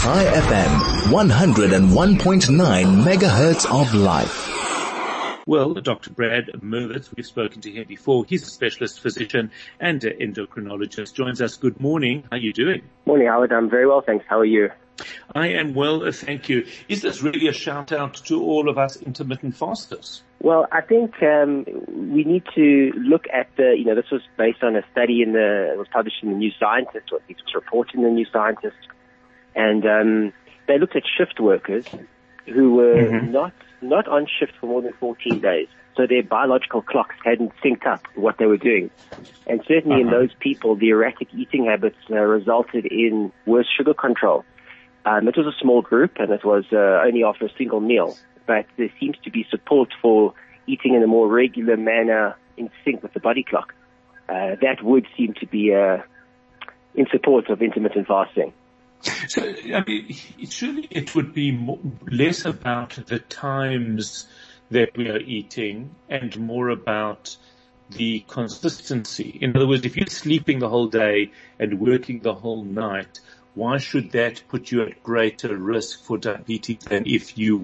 High FM, 101.9 megahertz of life. Well, Dr. Brad Merwitz, we've spoken to him before. He's a specialist physician and endocrinologist. Joins us. Good morning. How are you doing? Morning, Howard. I'm very well, thanks. How are you? I am well, thank you. Is this really a shout out to all of us intermittent fasters? Well, I think we need to look at this was based on a study it was published in the New Scientist, or it was reported in the New Scientist, and they looked at shift workers who were not on shift for more than 14 days. So their biological clocks hadn't synced up what they were doing. And certainly in those people, the erratic eating habits resulted in worse sugar control. It was a small group, and it was only after a single meal. But there seems to be support for eating in a more regular manner in sync with the body clock. That would seem to be in support of intermittent fasting. So, I mean, surely it would be less about the times that we are eating and more about the consistency. In other words, if you're sleeping the whole day and working the whole night, why should that put you at greater risk for diabetes than if you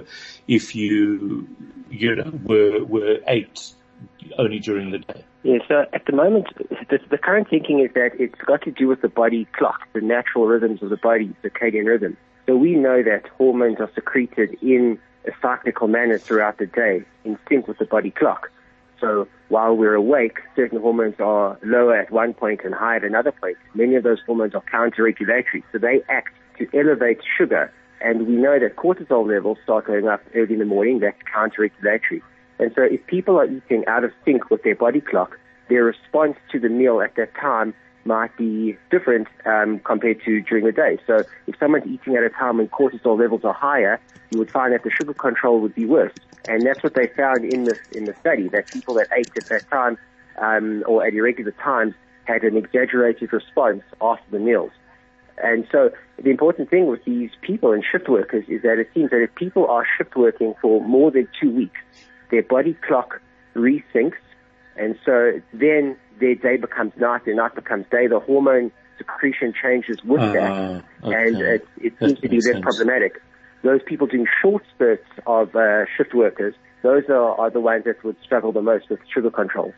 ate only during the day? Yeah, so at the moment, the current thinking is that it's got to do with the body clock, the natural rhythms of the body, circadian rhythm. So we know that hormones are secreted in a cyclical manner throughout the day in sync with the body clock. So while we're awake, certain hormones are lower at one point and higher at another point. Many of those hormones are counter-regulatory, so they act to elevate sugar. And we know that cortisol levels start going up early in the morning. That's counter-regulatory. And so if people are eating out of sync with their body clock, their response to the meal at that time might be different compared to during the day. So if someone's eating at a time when cortisol levels are higher, you would find that the sugar control would be worse. And that's what they found in the study, that people that ate at that time or at irregular times had an exaggerated response after the meals. And so the important thing with these people and shift workers is that it seems that if people are shift working for more than 2 weeks, their body clock resyncs, and so then their day becomes night, their night becomes day. The hormone secretion changes with that, okay. And it seems to be less problematic. Those people doing short spurts of shift workers, those are the ones that would struggle the most with sugar control.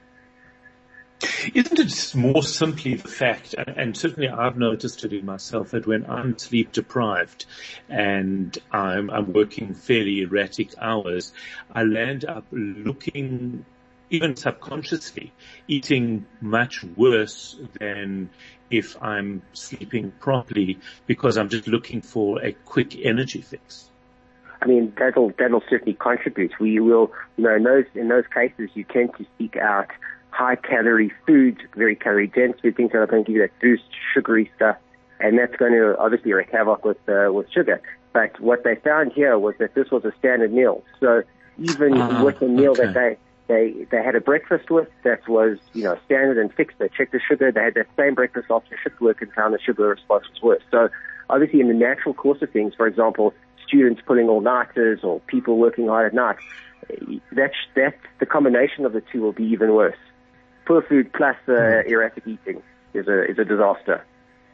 Isn't it more simply the fact, and certainly I've noticed it in myself, that when I'm sleep deprived and I'm working fairly erratic hours, I land up looking, even subconsciously, eating much worse than if I'm sleeping properly, because I'm just looking for a quick energy fix. I mean, that'll certainly contribute. We will, in those cases, you tend to seek out high-calorie foods, very calorie-dense food, things that are going to give you that boost, sugary stuff, and that's going to obviously wreak havoc with sugar. But what they found here was that this was a standard meal. So even with the meal that they had a breakfast with that was, standard and fixed, they checked the sugar, they had that same breakfast after shift work and found the sugar response was worse. So obviously in the natural course of things, for example, students pulling all-nighters or people working hard at night, that's the combination of the two will be even worse. Poor food plus erratic eating is a disaster.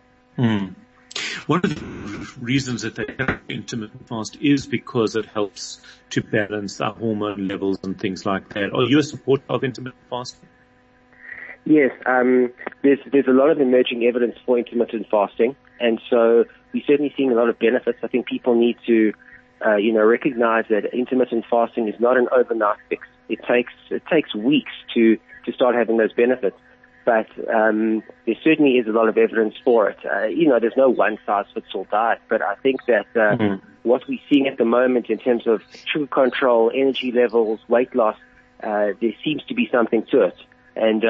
One of the reasons that they have intermittent fast is because it helps to balance our hormone levels and things like that. Are you a supporter of intermittent fasting? Yes, there's a lot of emerging evidence for intermittent fasting, and so we're certainly seeing a lot of benefits. I think people need to, recognize that intermittent fasting is not an overnight fix. It takes weeks to start having those benefits. But there certainly is a lot of evidence for it. There's no one-size-fits-all diet, but I think that what we're seeing at the moment in terms of sugar control, energy levels, weight loss, there seems to be something to it. And,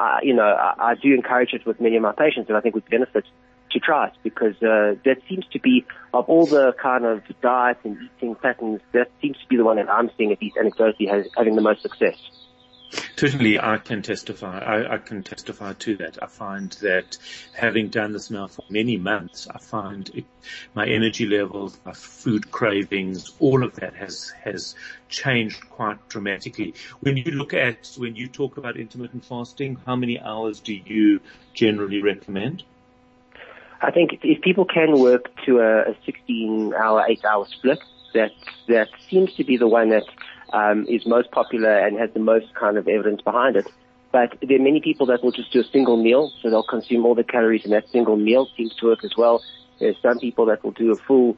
I do encourage it with many of my patients, and I think with benefits to try it, because that seems to be, of all the kind of diets and eating patterns, that seems to be the one that I'm seeing, at least anecdotally, having the most success. Certainly, I can testify. I can testify to that. I find that having done this now for many months, I find my energy levels, my food cravings, all of that has changed quite dramatically. When you talk about intermittent fasting, how many hours do you generally recommend? I think if people can work to a 16-hour, 8-hour split, that seems to be the one that is most popular and has the most kind of evidence behind it. But there are many people that will just do a single meal, so they'll consume all the calories in that single meal. Seems to work as well. There's some people that will do a full,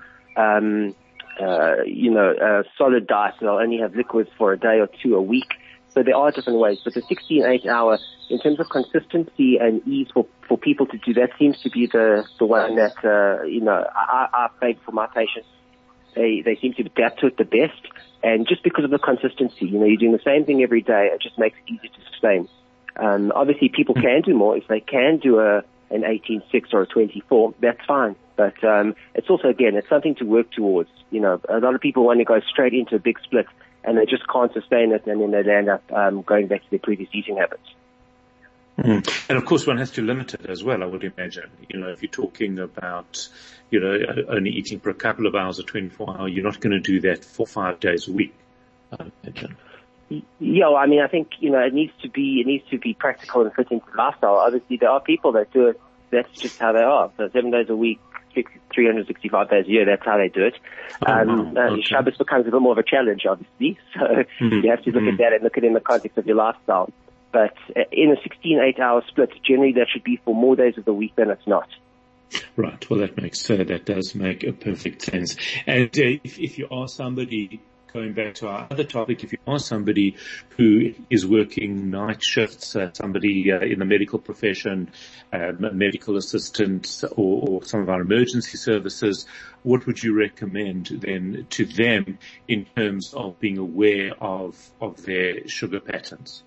solid diet, and they'll only have liquids for a day or two a week. So there are different ways. But the 16-8-hour, in terms of consistency and ease for people to do, that seems to be the one that, I favor for my patients. They seem to adapt to it the best. And just because of the consistency, you're doing the same thing every day, it just makes it easier to sustain. Obviously people can do more. If they can do an 18-6 or a 24, that's fine. But, it's also, again, it's something to work towards. A lot of people want to go straight into a big split and they just can't sustain it, and then they end up, going back to their previous eating habits. And of course one has to limit it as well, I would imagine. If you're talking about, only eating for a couple of hours or 24 hours, you're not going to do that for 5 days a week, I imagine. Yeah, I mean, I think, it needs to be practical and fit into lifestyle. Obviously there are people that do it, that's just how they are. So 7 days a week, 365 days a year, that's how they do it. Okay. Shabbos becomes a bit more of a challenge, obviously. So you have to look at that and look at it in the context of your lifestyle. But in a 16-8-hour split, generally that should be for more days of the week than it's not. Right. Well, that does make a perfect sense. And if you are somebody, going back to our other topic, if you are somebody who is working night shifts, somebody in the medical profession, medical assistant, or some of our emergency services, what would you recommend then to them in terms of being aware of their sugar patterns?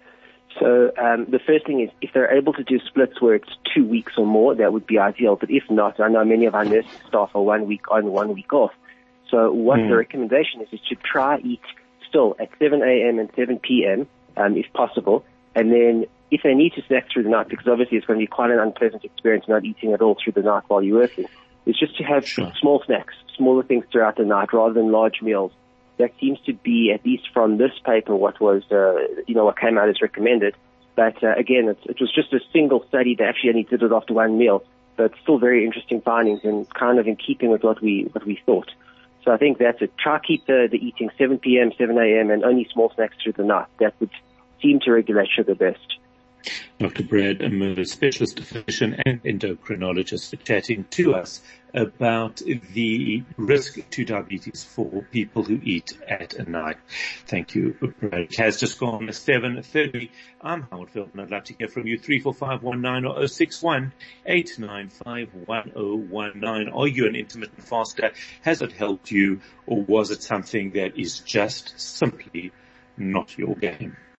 So the first thing is, if they're able to do splits where it's 2 weeks or more, that would be ideal. But if not, I know many of our nursing staff are 1 week on, 1 week off. So what the recommendation is to try eat still at 7 a.m. and 7 p.m. If possible. And then if they need to snack through the night, because obviously it's going to be quite an unpleasant experience not eating at all through the night while you're working, is just to have small snacks, smaller things throughout the night rather than large meals. That seems to be, at least from this paper, what was, what came out as recommended. But again, it was just a single study that actually only did it after one meal. But still very interesting findings and kind of in keeping with what we thought. So I think that's it. Try keep the eating 7 p.m., 7 a.m. and only small snacks through the night. That would seem to regulate sugar best. Dr. Brad Miller, specialist physician and endocrinologist, chatting to us about the risk to diabetes for people who eat at night. Thank you, Brad. It has just gone 7:30. I'm Howard Feldman. I'd love to hear from you. 34519 or 061-895-1019. Are you an intermittent faster? Has it helped you, or was it something that is just simply not your game?